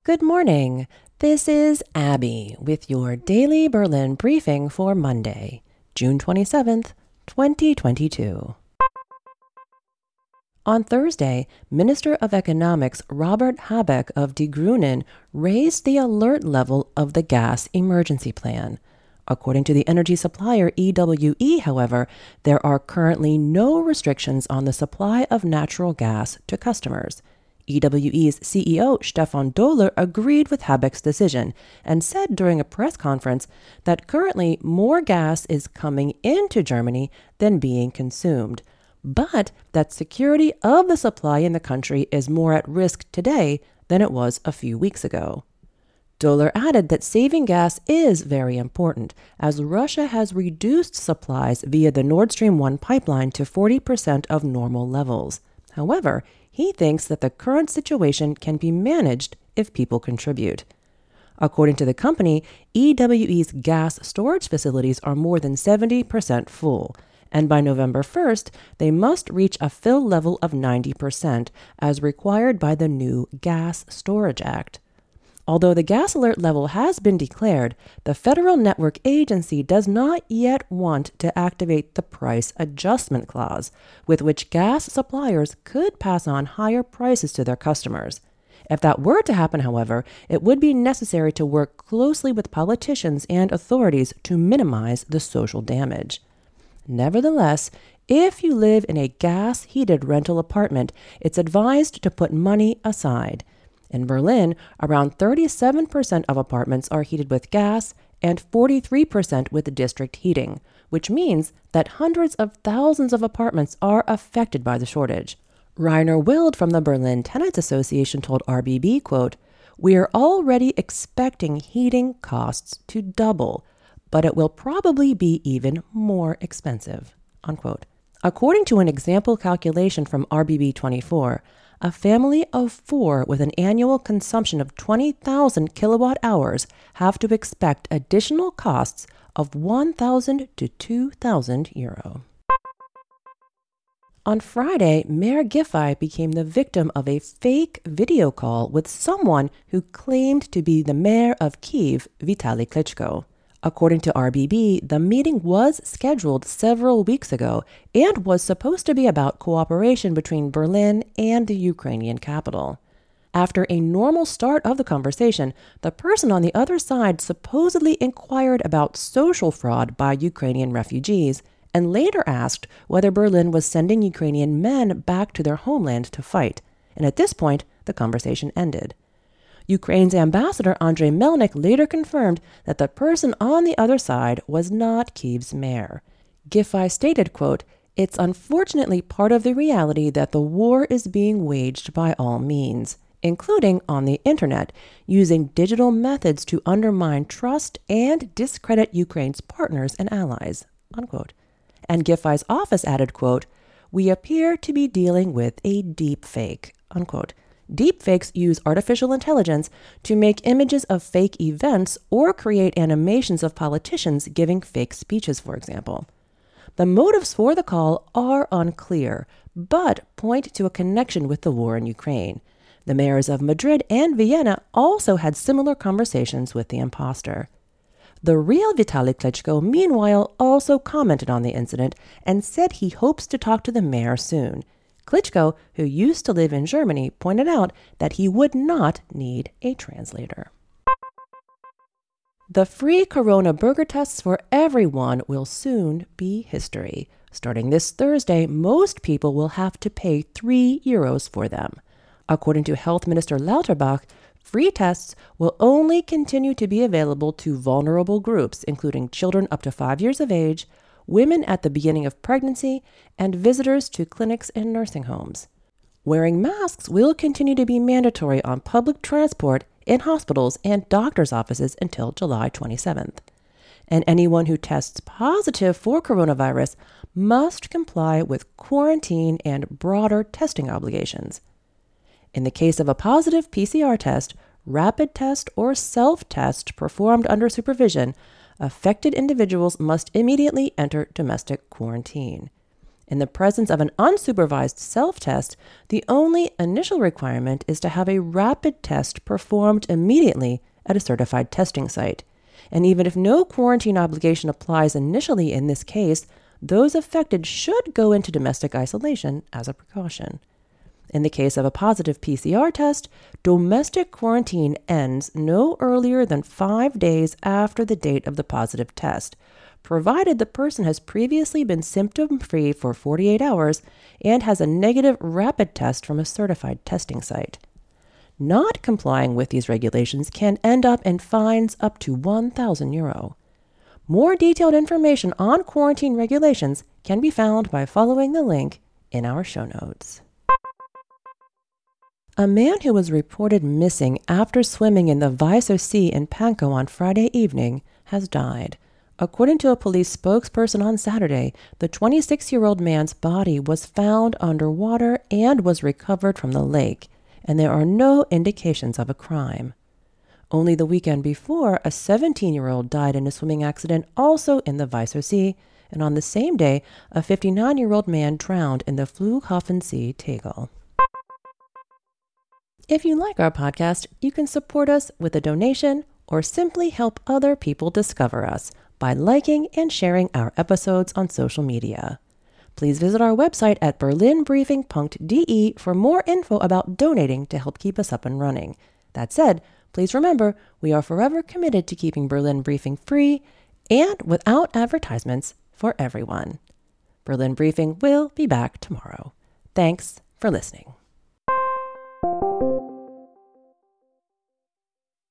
Good morning. This is Abby with your daily Berlin briefing for Monday, June 27th, 2022. On Thursday, Minister of Economics Robert Habeck of Die Grünen raised the alert level of the gas emergency plan. According to the energy supplier EWE, however, there are currently no restrictions on the supply of natural gas to customers. EWE's CEO Stefan Dohler agreed with Habeck's decision and said during a press conference that currently more gas is coming into Germany than being consumed, but that security of the supply in the country is more at risk today than it was a few weeks ago. Dohler added that saving gas is very important, as Russia has reduced supplies via the Nord Stream 1 pipeline to 40% of normal levels. However, he thinks that the current situation can be managed if people contribute. According to the company, EWE's gas storage facilities are more than 70% full, and by November 1st, they must reach a fill level of 90%, as required by the new Gas Storage Act. Although the gas alert level has been declared, the Federal Network Agency does not yet want to activate the price adjustment clause, with which gas suppliers could pass on higher prices to their customers. If that were to happen, however, it would be necessary to work closely with politicians and authorities to minimize the social damage. Nevertheless, if you live in a gas-heated rental apartment, it's advised to put money aside. In Berlin, around 37% of apartments are heated with gas and 43% with district heating, which means that hundreds of thousands of apartments are affected by the shortage. Rainer Wild from the Berlin Tenants Association told RBB, quote, "We are already expecting heating costs to double, but it will probably be even more expensive," unquote. According to an example calculation from RBB24, a family of 4 with an annual consumption of 20,000 kilowatt hours have to expect additional costs of 1,000 to 2,000 euro. On Friday, Mayor Giffey became the victim of a fake video call with someone who claimed to be the mayor of Kyiv, Vitaly Klitschko. According to RBB, the meeting was scheduled several weeks ago and was supposed to be about cooperation between Berlin and the Ukrainian capital. After a normal start of the conversation, the person on the other side supposedly inquired about social fraud by Ukrainian refugees and later asked whether Berlin was sending Ukrainian men back to their homeland to fight. And at this point, the conversation ended. Ukraine's ambassador Andrei Melnik later confirmed that the person on the other side was not Kyiv's mayor. Giffey stated, quote, "It's unfortunately part of the reality that the war is being waged by all means, including on the internet, using digital methods to undermine trust and discredit Ukraine's partners and allies," unquote. And Giffey's office added, quote, "We appear to be dealing with a deep fake," unquote. Deepfakes use artificial intelligence to make images of fake events or create animations of politicians giving fake speeches, for example. The motives for the call are unclear, but point to a connection with the war in Ukraine. The mayors of Madrid and Vienna also had similar conversations with the imposter. The real Vitaly Klitschko, meanwhile, also commented on the incident and said he hopes to talk to the mayor soon. Klitschko, who used to live in Germany, pointed out that he would not need a translator. The free Corona burger tests for everyone will soon be history. Starting this Thursday, most people will have to pay €3 for them. According to Health Minister Lauterbach, free tests will only continue to be available to vulnerable groups, including children up to 5 years of age, women at the beginning of pregnancy, and visitors to clinics and nursing homes. Wearing masks will continue to be mandatory on public transport, in hospitals, and doctors' offices until July 27th. And anyone who tests positive for coronavirus must comply with quarantine and broader testing obligations. In the case of a positive PCR test, rapid test, or self-test performed under supervision, affected individuals must immediately enter domestic quarantine. In the presence of an unsupervised self-test, the only initial requirement is to have a rapid test performed immediately at a certified testing site. And even if no quarantine obligation applies initially in this case, those affected should go into domestic isolation as a precaution. In the case of a positive PCR test, domestic quarantine ends no earlier than 5 days after the date of the positive test, provided the person has previously been symptom-free for 48 hours and has a negative rapid test from a certified testing site. Not complying with these regulations can end up in fines up to €1,000. More detailed information on quarantine regulations can be found by following the link in our show notes. A man who was reported missing after swimming in the Weißer Sea in Pankow on Friday evening has died. According to a police spokesperson on Saturday, the 26-year-old man's body was found underwater and was recovered from the lake, and there are no indications of a crime. Only the weekend before, a 17-year-old died in a swimming accident also in the Weißer Sea, and on the same day, a 59-year-old man drowned in the Flughafen See Tegel. If you like our podcast, you can support us with a donation or simply help other people discover us by liking and sharing our episodes on social media. Please visit our website at berlinbriefing.de for more info about donating to help keep us up and running. That said, please remember, we are forever committed to keeping Berlin Briefing free and without advertisements for everyone. Berlin Briefing will be back tomorrow. Thanks for listening.